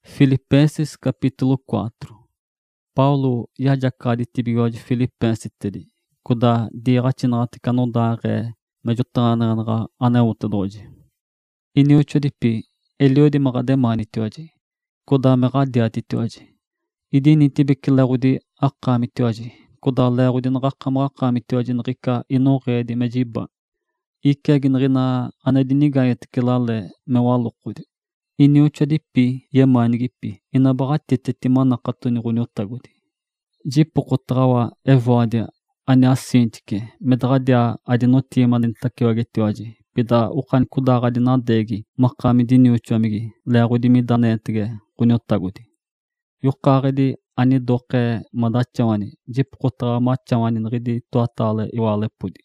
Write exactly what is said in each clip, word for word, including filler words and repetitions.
Filipenses capítulo quatro. Paulo yajakadi tibigo de Filipenses tedi. Kuda diratinati kanodare mejutananga aneutodoji. Iniuchodipi eliodi magademani tioji. Kuda megadiati tioji. Idini tibikilagudi akami tioji. Kuda lagudi nrakam rakami tioji nrika inogedi mejiba. Ikegin rina anadinigayet kilale mewalukudi. Iniuchodipi yemanigipi inabagatete mana katuni gunyotagudi. Jipu kutrawa evoadia ani asintike medradia adinoti madintakiwagetiwaji. Bida ukan kudagadina degi makami diniuchomigi lagudi midanetige gunyotagudi. Yukagedi ani doke madachawani jipu kutrawa machawani nridi tuatale iwalepudi.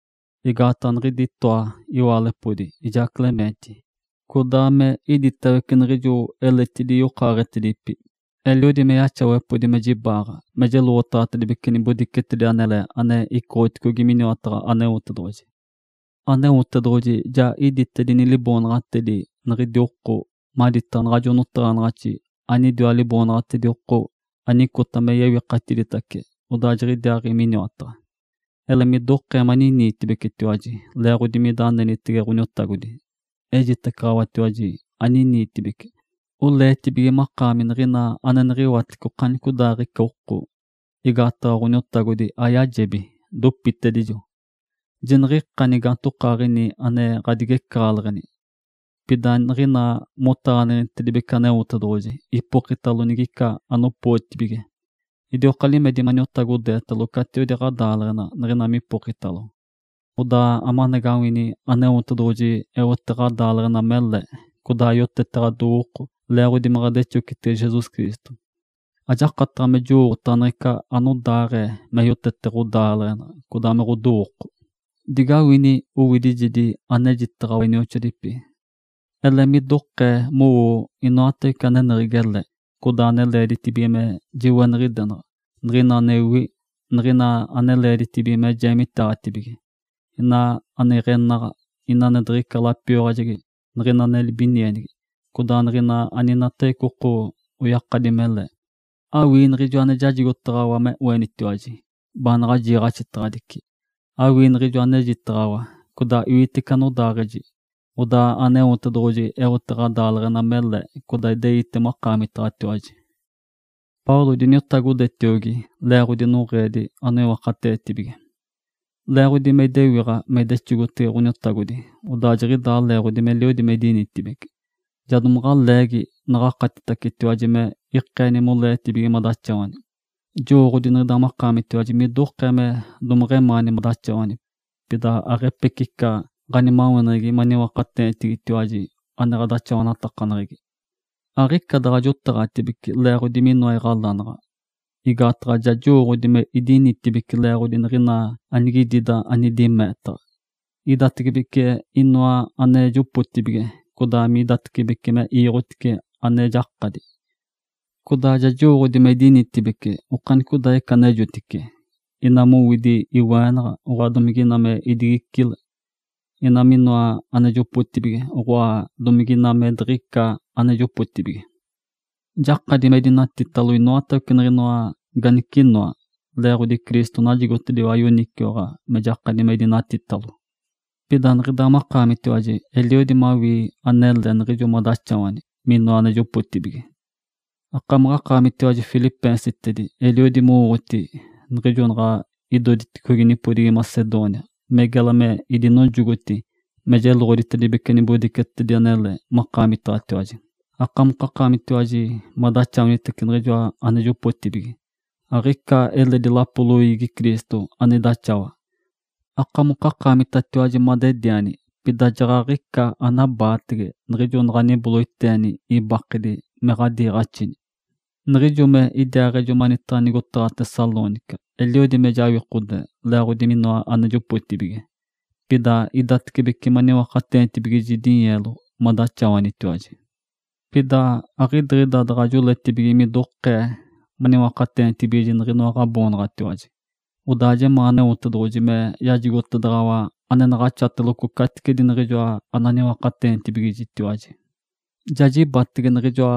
Igata nridi tua iwalepudi ija Clementi. Kudame iditawekin riju eletidi yukaretidi. Eliudi me yachawepudi mejibara. Mejeluotata dibikini budiketidi anele ane ikoitikugi miniwatara ane utadroji. Ane utadroji ja iditedi nilibonratedi nridi uko madita nraju nutranrachi ani dua libonratedi uko ani kutame yewikatidi take udajri diari miniwatara. Ele mi doke manini tibiketiwaji lerudi midane tige gunyotagudi. Ejita kawatiwaji anini tibike. Ule tibige makamin rina ananriwat kukan kudari kauku. Igata gunyotagudi ayajebi dupite dijo. Jinrikani gantukarini ane radige kalrini. Pidan rina motane tibikane utadroji. Ipokitalunigika anupo tibige. Idio kalime di manyotagude talukatio di radalrina nrina mi pokitalo. Uda amane gawini ane utadroji ewotera dalrina melle. Kuda yotetera duuku. Lero di maradecho kite Jesus Cristo. Ajakatra me juru tanrika anu dare me yoteteru dalrina. Kuda me ruduuku. Digawini uwidi jidi ane jitara wini ochadipi. Ele mi duke muu inoate kane nrigele. Kuda ane ledi tibime jiwe nridana. Nrina newi. Nrina ane ledi tibime jemita tibige. Ina ane renara. Ina nedrika la piorajigi. Nrina nelibinienigi. Kuda nrina anina te kuku uyakadimele. Awi nrijo ane jajigotarawa me uenitiwaji. Banra jira chitradiki. Awi nrijo ane jitrawa. Kuda uitikano dareji. Uda ane utadroji eutara dalrena mele. Kuda ideite makami tratiwaji. Paulo dinyotagude tiogi. Leru dinuredi ane wakate tibige. Leru di medewira medechigote runyotagudi. Uda jirida leru di melio di medini tibige. Jadumra legi narakatita kitiwajime ikkeni mulle tibige madachawani. Joru dinrida makami tiwajime durkeme dumremani madachawani. Pida arepekika gani mawanrigi mani wakate tigitiwaji anaradachawana takanrigi. Arika darajutara tibiki leru di minwa irallanra. Igatra jajoru dime idini tibiki leru dinrina anigidida anidimetra. Ida tibike inwa ane jupu tibige. Kuda mi datki bikime irutke ane jakkadi. Kuda jajuru di medini tibike ukan kuda ekane jutike. Ina mu widi iwanra uwa dumigina me idirikil. Ina minwa ane jupu tibige uwa dumigina me drika ane jupu tibige. Jakkadi medina titalu inuata kinrinwa ganikinwa. Leru di Kristo najigote di wayunikiora me jakkadi medina titalu. Pidan rida makami tiwaji eliodi mawi anelde nrijo madachawani mino ane jupu tibige. Akam rakami tiwaji Filipenses tedi eliodi muuti nrijo nra idodi tikogini podigi Macedonia. Megalame idino juguti mejelori tedi bikeni bodikete di anele makami tiwaji. Akam kakami tiwaji madachawani teki nrijo ane jupu tibige. Arika ele di lapulu igi Kristo ane dachawa. Akamu kakami tatiwaji madediani. Pida jararika anabatige. Nrijo nrani buloiteni ibakidi meradi rachini. Nrijo me idearejo manitani gotara Thessalonika. Eliodi me jawi kude. Leru di minwa anajupu tibige. Pida idatki biki mani wakateni tibige jidin madachawani tiwaji. Pida aridrida drajule tibige mi duke mani wakateni tibige nrino rabonra tiwaji. Udaje maane utadroji me yajigotadrawa anenrachatluku katkedi nrijoa anani wakate tibigi jittiwaji. Jaji battigi nrijoa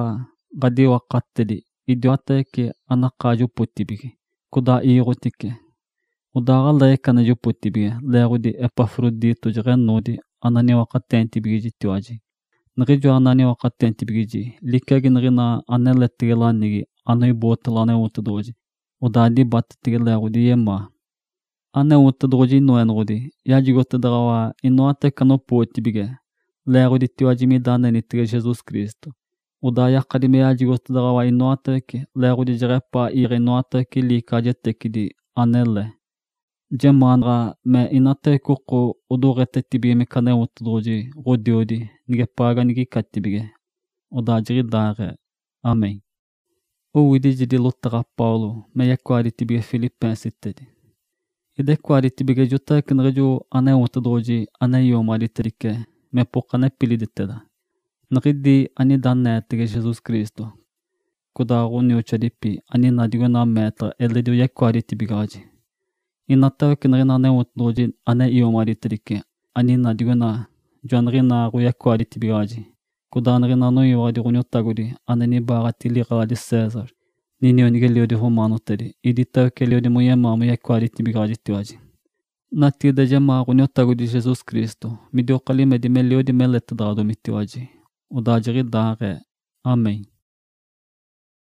gadi waqattedi idioteke anaka juputtibige kuda iirutike udaga leekana juputtibige leerudi Epafrodito jirennudi anani waqattentibige tiwaji nrijo anani waqattentibige likagi nrina aneletrilanigi anay botlane utdoji udadi batttige leerudi yemma ane utdoji noenrudi yajigotdawa inoate kano potibige leerudi tiwaji midane tige Jesus Kristo udaya qadime yajigotdawa inoateke leerudi jirepa ire inoateke likajetekidi anelle Jemanra me inate kuku uduretetibi mekane utdoji rodiodi nige paga nigi kattibige udajiri dare Amen. O widijidi luttara Paulo me yakwadi tibige Filippensittedi ide kwadi tibige jutek nreju ane utdoji ane yomadi trike me pokane piliditteda nridi ani danne tige Jesus Kristo kudaru niuchadipi ani nadigona metra elidu yakwadi tibigaji inata kinrina ne utdoji ane yomadi trike ani nadigona jonrina ru yakwadi tibigaji kudanrina no yowadi runyotagudi anani bagatili gadi Caesar nini onige liodi romano tedi idita ke liodi muyema mu yakwadi tibigaji tiwaji nati de jema runyotagudi Jesus Kristo midio kalime di meliodi melet dado mitiwaji udajiri dare Amen.